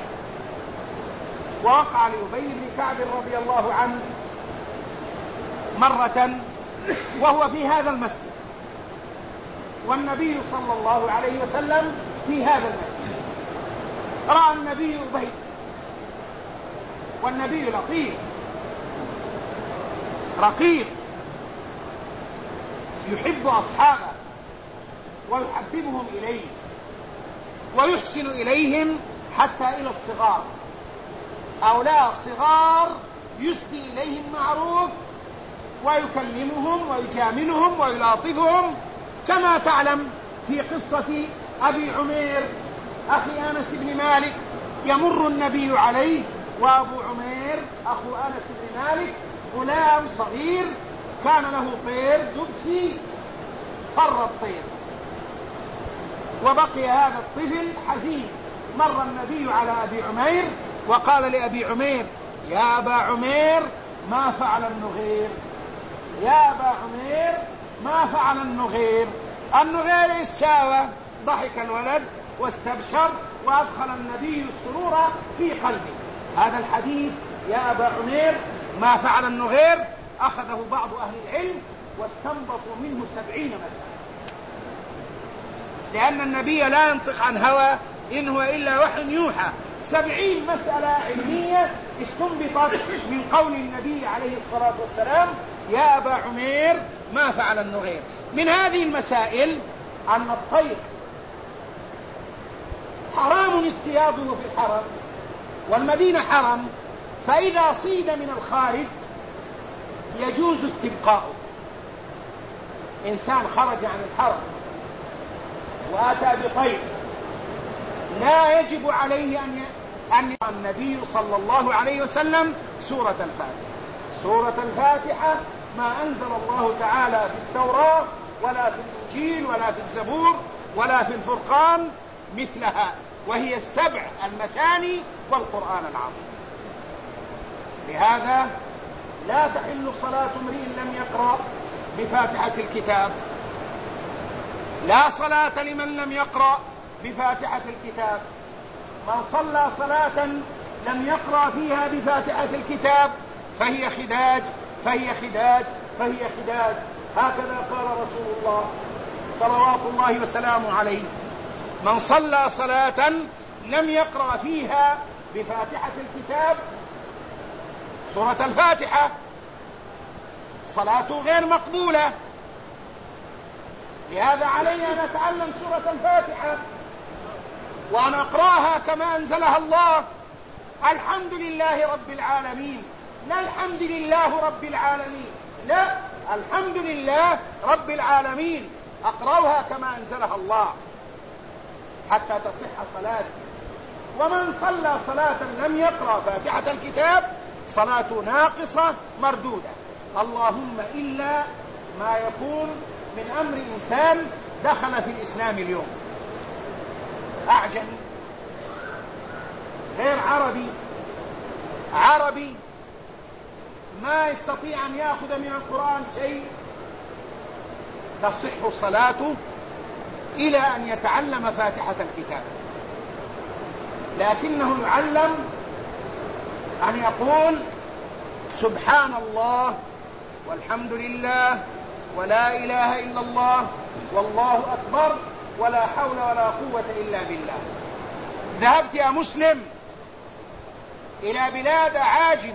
S1: ووقع لأبي بن كعب رضي الله عنه مرة وهو في هذا المسجد والنبي صلى الله عليه وسلم في هذا المسجد. رأى النبي أبي، والنبي لطيف رقيق يحب أصحابه ويحببهم إليه ويحسن إليهم حتى إلى الصغار. أولاء الصغار يسدي إليهم معروف ويكلمهم ويجاملهم ويلاطفهم، كما تعلم في قصة أبي عمير أخي أنس بن مالك. يمر النبي عليه وأبو عمير أخو أنس بن مالك غلام صغير كان له طير دبسي، فر الطير وبقي هذا الطفل حزين. مر النبي على أبي عمير وقال لأبي عمير: يا أبا عمير ما فعل النغير؟ يا أبا عمير ما فعل النغير؟ النغير الساوى. ضحك الولد واستبشر وأدخل النبي السرور في قلبه. هذا الحديث يا أبا عمير ما فعل النغير أخذه بعض أهل العلم واستنبطوا منه سبعين مسألة، لأن النبي لا ينطق عن هوى، إن هو إلا وحي يوحى. سبعين مسألة علمية استنبطت من قول النبي عليه الصلاة والسلام: يا أبا عمير ما فعل النغير. من هذه المسائل أن الطير حرام اصطياده في الحرم، والمدينة حرم، فإذا صيد من الخارج يجوز استبقاؤه. إنسان خرج عن الحرم وآتى بطير لا يجب عليه أن أن يقرأ النبي صلى الله عليه وسلم سورة الفاتحة. سورة الفاتحة ما أنزل الله تعالى في التوراة ولا في الإنجيل ولا في الزبور ولا في الفرقان مثلها، وهي السبع المثاني والقرآن العظيم. لهذا لا تحل صلاة امرئ لم يقرأ بفاتحة الكتاب، لا صلاة لمن لم يقرأ بفاتحة الكتاب. من صلى صلاة لم يقرأ فيها بفاتحة الكتاب فهي خداج فهي خداج فهي خداج. هكذا قال رسول الله صلوات الله وسلامه عليه: من صلى صلاة لم يقرأ فيها بفاتحة الكتاب سورة الفاتحة صلاته غير مقبولة. لهذا علينا أن نتعلم سورة الفاتحة وأن أقرأها كما أنزلها الله. الحمد لله رب العالمين، لا الحمد لله رب العالمين، لا الحمد لله رب العالمين. أقرأها كما أنزلها الله حتى تصح صلاته. ومن صلى صلاة لم يقرأ فاتحة الكتاب صلاته ناقصة مردودة، اللهم إلا ما يكون من أمر إنسان دخل في الإسلام اليوم، أعجمي غير عربي، عربي ما يستطيع أن يأخذ من القرآن شيء، تصح صلاته إلى أن يتعلم فاتحة الكتاب. لكنه يعلم أن يقول سبحان الله والحمد لله ولا إله إلا الله والله أكبر ولا حول ولا قوة إلا بالله. ذهبت يا مسلم إلى بلاد عاجم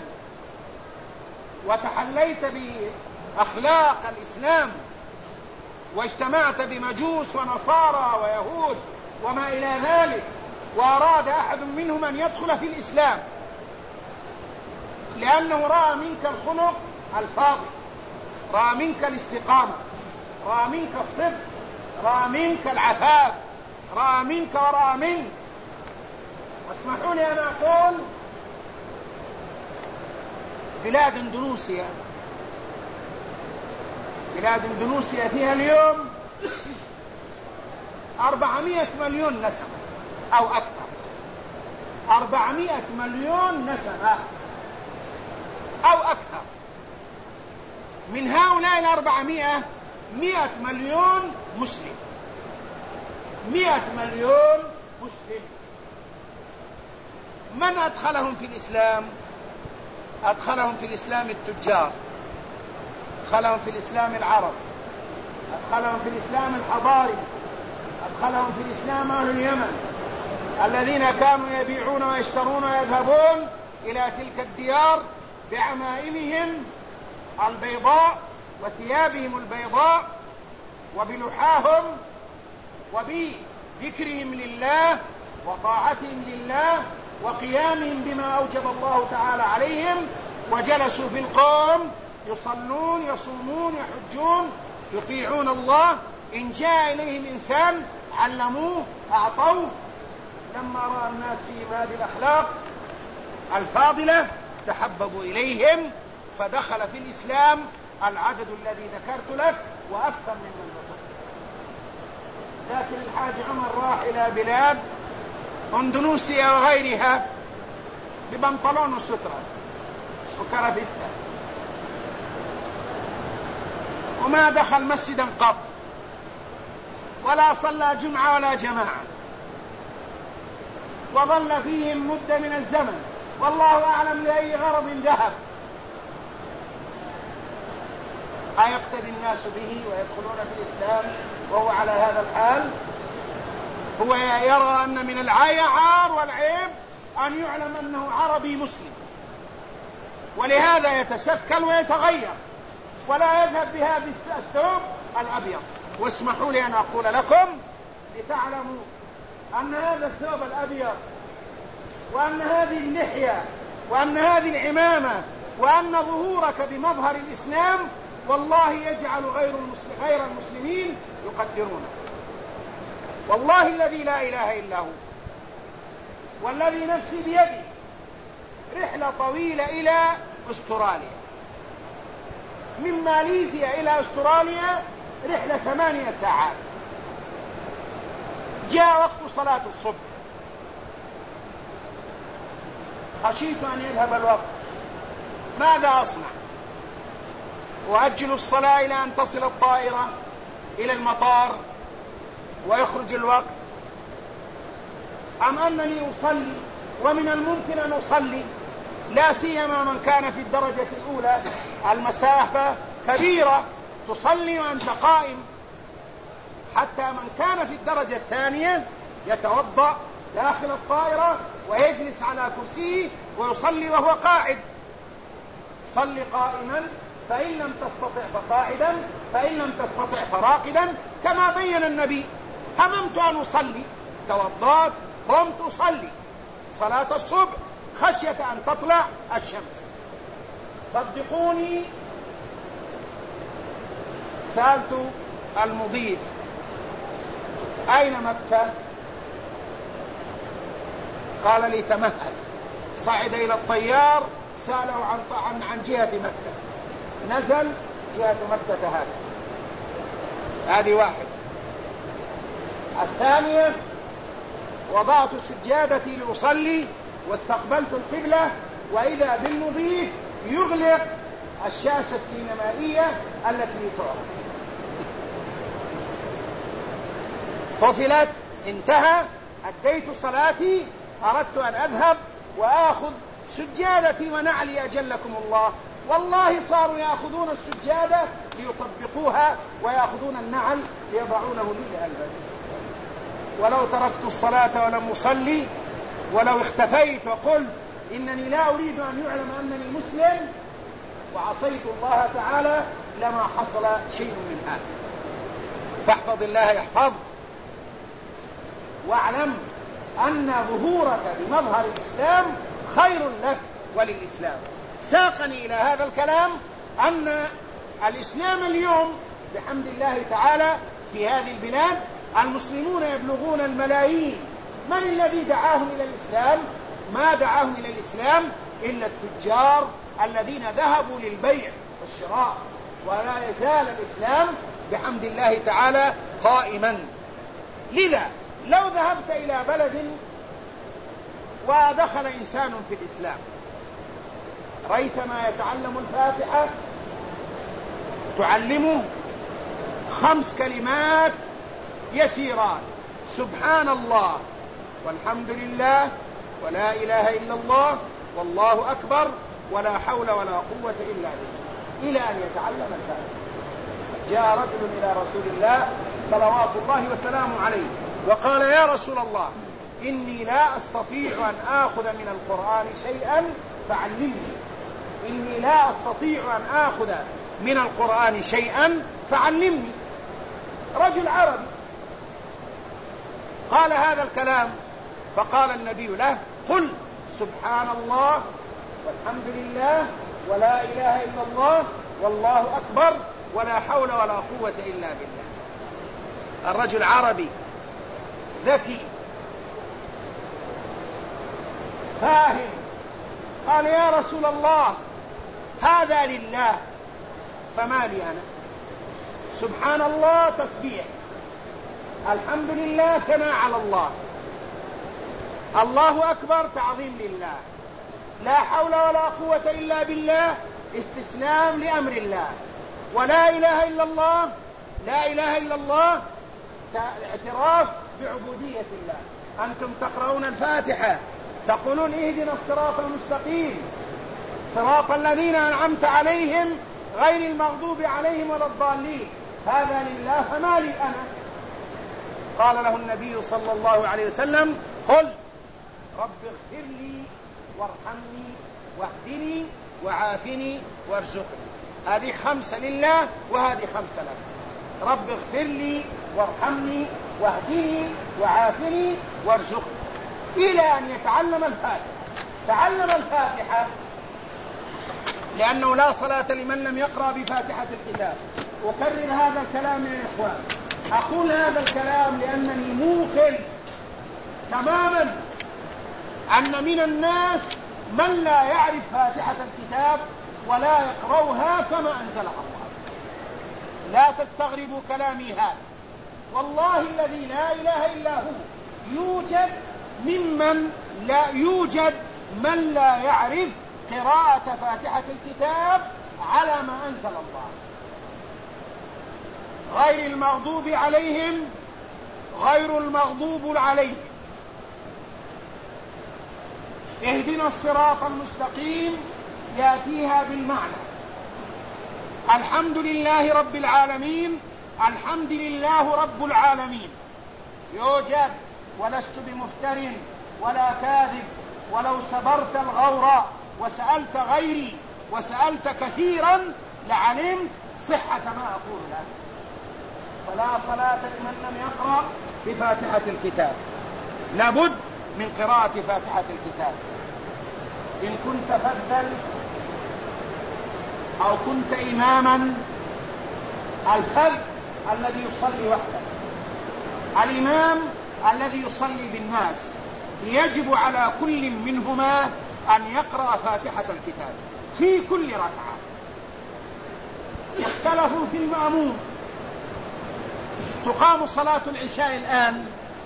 S1: وتحليت بأخلاق الإسلام واجتمعت بمجوس ونصارى ويهود وما إلى ذلك، وأراد أحد منهم أن يدخل في الإسلام لأنه رأى منك الخلق الفاضل، رأى منك الاستقامة، رأى منك الصدق، رأى منك العفاف، رأى منك ورأى منك. واسمحوا لي أن أقول بلاد اندونيسيا، بلاد اندونيسيا فيها اليوم أربعمائة مليون نسمة أو أكثر، أربعمائة مليون نسمة أو أكثر. من هؤلاء الأربعمائة مئة مليون مسلم، مئة مليون مسلم. من أدخلهم في الإسلام؟ أدخلهم في الإسلام التجار، أدخلهم في الإسلام العرب، أدخلهم في الإسلام الحضاري، أدخلهم في الإسلام أهل اليمن الذين كانوا يبيعون ويشترون ويذهبون إلى تلك الديار بعمائمهم البيضاء وثيابهم البيضاء وبلحاهم وبذكرهم لله وطاعتهم لله وقيامهم بما أوجب الله تعالى عليهم، وجلسوا في القوم يصلون يصومون يحجون يطيعون الله. إن جاء إليهم إنسان علموه أعطوه. لما رأى الناس فيهم هذه الأخلاق الفاضلة تحببوا إليهم، فدخل في الإسلام العدد الذي ذكرت لك وأكثر ممن ذكرت. لكن الحاج عمر راح إلى بلاد أندونيسيا وغيرها ببنطلون وسترة وكرافتة، وما دخل مسجدا قط ولا صلى جمعة ولا جماعة، وظل فيهم مدة من الزمن، والله أعلم لأي غرض ذهب. أيقتدي الناس به ويدخلون في الإسلام وهو على هذا الحال؟ هو يرى أن من العار والعيب أن يعلم أنه عربي مسلم، ولهذا يتشكل ويتغير ولا يذهب بهذا الثوب الأبيض. واسمحوا لي أن أقول لكم لتعلموا أن هذا الثوب الأبيض وأن هذه اللحية وأن هذه العمامة وأن ظهورك بمظهر الإسلام والله يجعل غير المسلمين, غير المسلمين يقدرونه، والله الذي لا إله إلا هو والذي نفسي بيده. رحلة طويلة إلى أستراليا، من ماليزيا إلى أستراليا رحلة ثمانية ساعات. جاء وقت صلاة الصبح، خشيت أن يذهب الوقت، ماذا أصنع؟ وأجل الصلاة إلى أن تصل الطائرة إلى المطار ويخرج الوقت، أم أنني أصلي؟ ومن الممكن أن أصلي، لا سيما من كان في الدرجة الأولى المسافة كبيرة تصلي وأنت قائم، حتى من كان في الدرجة الثانية يتوضأ داخل الطائرة ويجلس على كرسيه ويصلي وهو قاعد. صل قائما فإن لم تستطع فقاعدا فإن لم تستطع فراقدا، كما بين النبي. هممت أن أصلي، توضأت، قمت أصلي صلاة الصبح خشية أن تطلع الشمس. صدقوني سألت المضيف أين مكة؟ قال لي تمهل. صعد إلى الطيار سأله عن عن عن جهة مكة، نزل جهة مكة هذا. هذه واحد. الثانية وضعت سجادتي لأصلي واستقبلت القبلة، وإذا بالمضيف يغلق الشاشة السينمائية التي تعرض. فصلت، انتهى، أديت صلاتي، أردت أن أذهب وآخذ سجادتي ونعلي أجلكم الله، والله صاروا يأخذون السجادة ليطبقوها ويأخذون النعل ليضعونه لي لألبس. ولو تركت الصلاة ولم أصلي، ولو اختفيت وقلت إنني لا أريد أن يعلم أنني مسلم وعصيت الله تعالى لما حصل شيء من هذا. فاحفظ الله يحفظك، واعلم أن ظهورك بمظهر الإسلام خير لك وللإسلام. ساقني إلى هذا الكلام أن الإسلام اليوم بحمد الله تعالى في هذه البلاد المسلمون يبلغون الملايين. من الذي دعاهم إلى الإسلام؟ ما دعاهم إلى الإسلام إلا التجار الذين ذهبوا للبيع والشراء، ولا يزال الإسلام بحمد الله تعالى قائما. لذا لو ذهبت إلى بلد ودخل إنسان في الإسلام ريثما يتعلم الفاتحة تعلمه خمس كلمات يسيرات: سبحان الله والحمد لله ولا إله إلا الله والله أكبر ولا حول ولا قوة إلا بالله، إلى أن يتعلم الفاتحة. جاء رجل إلى رسول الله صلوات الله وسلامه عليه وقال: يا رسول الله، إني لا أستطيع أن آخذ من القرآن شيئا فعلمني. إني لا أستطيع أن آخذ من القرآن شيئا فعلمني. رجل عربي قال هذا الكلام، فقال النبي له: قل سبحان الله والحمد لله ولا إله إلا الله والله أكبر ولا حول ولا قوة إلا بالله. الرجل عربي ذكي فاهم، قال: يا رسول الله، هذا لله، فما لي أنا؟ سبحان الله تسبيح، الحمد لله ثناء على الله، الله أكبر تعظيم لله، لا حول ولا قوة إلا بالله استسلام لأمر الله، ولا إله إلا الله، لا إله إلا الله اعتراف بعبودية الله. أنتم تقرؤون الفاتحة تقولون اهدنا الصراط المستقيم صراط الذين أنعمت عليهم غير المغضوب عليهم ولا الضالين، هذا لله فما لي أنا؟ قال له النبي صلى الله عليه وسلم قل رب اغفر لي وارحمني واهدني وعافني وارزقني. هذه خمسة لله وهذه خمسة لك. رب اغفر لي وارحمني واهدني وعافني وارزقني، إلى أن يتعلم الفاتحة. تعلم الفاتحة لأنه لا صلاة لمن لم يقرأ بفاتحة الكتاب. أكرر هذا الكلام يا إخوان، أقول هذا الكلام لأنني موقن تماما أن من الناس من لا يعرف فاتحة الكتاب ولا يقرأها كما أنزلها الله. لا تستغربوا كلامي هذا، والله الذي لا إله إلا هو يوجد ممن لا يوجد من لا يعرف قراءة فاتحة الكتاب على ما أنزل الله، غير المغضوب عليهم غير المغضوب عليهم، اهدنا الصراط المستقيم يأتيها بالمعنى، الحمد لله رب العالمين الحمد لله رب العالمين يوجد، ولست بمفتر ولا كاذب، ولو سبرت الغور وسألت غيري وسألت كثيرا لعلمت صحة ما أقول لك. فلا صلاة لمن لم يقرأ بفاتحة الكتاب، لابد من قراءة فاتحة الكتاب. إن كنت فذا أو كنت إماما، الفذ الذي يصلي وحده، الإمام الذي يصلي بالناس، يجب على كل منهما أن يقرأ فاتحة الكتاب في كل ركعة. اختلفوا في المأموم. تقام صلاة العشاء الآن،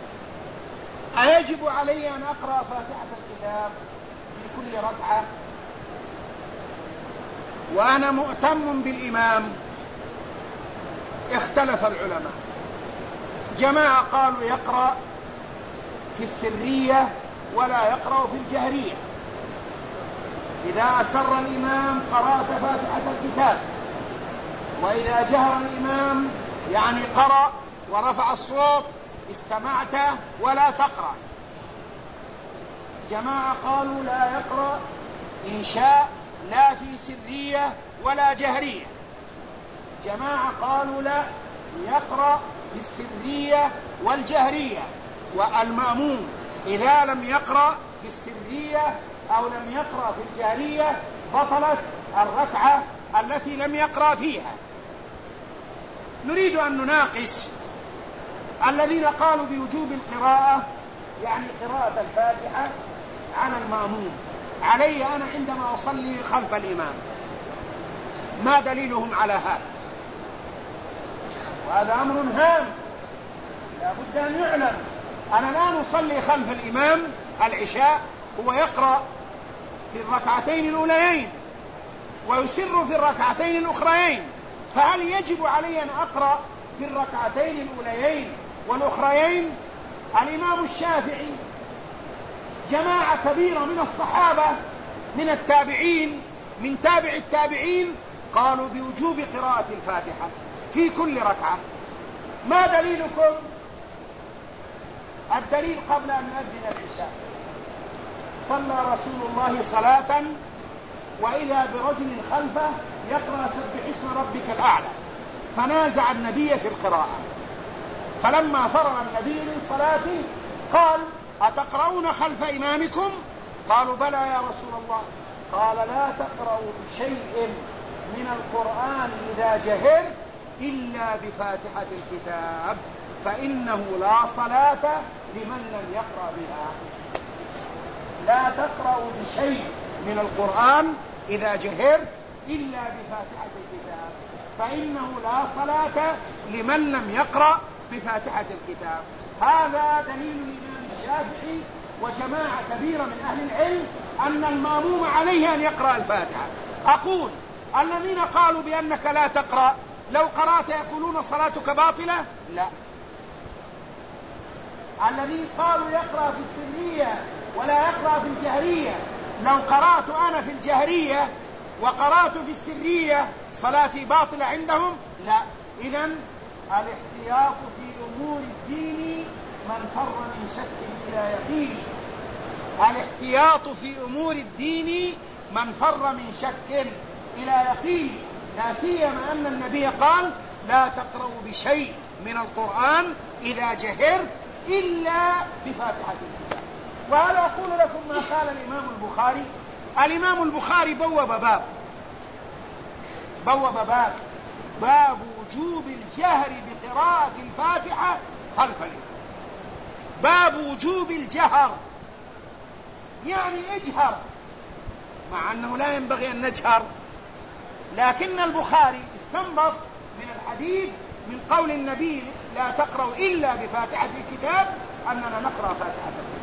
S1: أيجب علي أن أقرأ فاتحة الكتاب في كل ركعة وأنا مؤتم بالإمام؟ اختلف العلماء. جماعة قالوا يقرأ في السرية ولا يقرأ في الجهرية. إذا أسر الإمام قرأت فاتحة الكتاب، وإذا جهر الإمام يعني قرأ ورفع الصوت استمعت ولا تقرأ. جماعة قالوا لا يقرأ إن شاء لا في سرية ولا جهرية. جماعة قالوا لا يقرأ في السرية والجهرية، والمأموم إذا لم يقرأ في السرية أو لم يقرأ في الجهرية بطلت الركعة التي لم يقرأ فيها. نريد أن نناقش الذين قالوا بوجوب القراءة، يعني قراءة الفاتحة على المأموم، علي أنا عندما أصلي خلف الإمام، ما دليلهم على هذا؟ وهذا أمر هام لا بد أن يعلم. أنا لا نصلي خلف الإمام العشاء، هو يقرأ في الركعتين الأوليين ويسر في الركعتين الأخريين، فهل يجب علي أن أقرأ في الركعتين الأوليين والأخريين؟ الإمام الشافعي، جماعة كبيرة من الصحابة، من التابعين، من تابع التابعين، قالوا بوجوب قراءة الفاتحة في كل ركعة. ما دليلكم؟ الدليل قبل أن نؤذن العشاء صلى رسول الله صلاة وإذا برجل خلفه يقرأ سبح اسم ربك الأعلى، فنازع النبي في القراءة، فلما فرغ النبي من صلاته قال أتقرؤون خلف إمامكم؟ قالوا بلى يا رسول الله. قال لا تقرأوا شيء من القرآن إذا جهر إلا بفاتحة الكتاب، فإنه لا صلاة لمن لم يقرأ بها. لا تقرأوا بشيء من القرآن إذا جهر إلا بفاتحة الكتاب، فإنه لا صلاة لمن لم يقرأ بفاتحة الكتاب. هذا دليل الإمام الشافعي وجماعة كبيرة من أهل العلم أن المأموم عليه أن يقرأ الفاتحة. أقول الذين قالوا بأنك لا تقرأ لو قرأت يقولون صلاتك باطلة؟ لا. الذين قالوا يقرأ في السرية ولا يقرأ في الجهرية لو قرأت أنا في الجهرية وقرأت في السرية صلاتي باطلة عندهم؟ لا. إذن الاحتياط في أمور الدين من فر من شك إلى يقين. الاحتياط في أمور الدين من فر من شك إلى يقين، لا سيما أن النبي قال لا تقرأوا بشيء من القرآن إذا جهرت إلا بفاتحة الكتاب. وهذا أقول لكم ما قال الإمام البخاري. الإمام البخاري بوب باب بوب باب باب وجوب الجهر بقراءة الفاتحة خلف الإمام. باب وجوب الجهر، يعني اجهر، مع أنه لا ينبغي أن نجهر، لكن البخاري استنبط من الحديث من قول النبي لا تقرأ إلا بفاتحة الكتاب أننا نقرأ فاتحة الكتاب.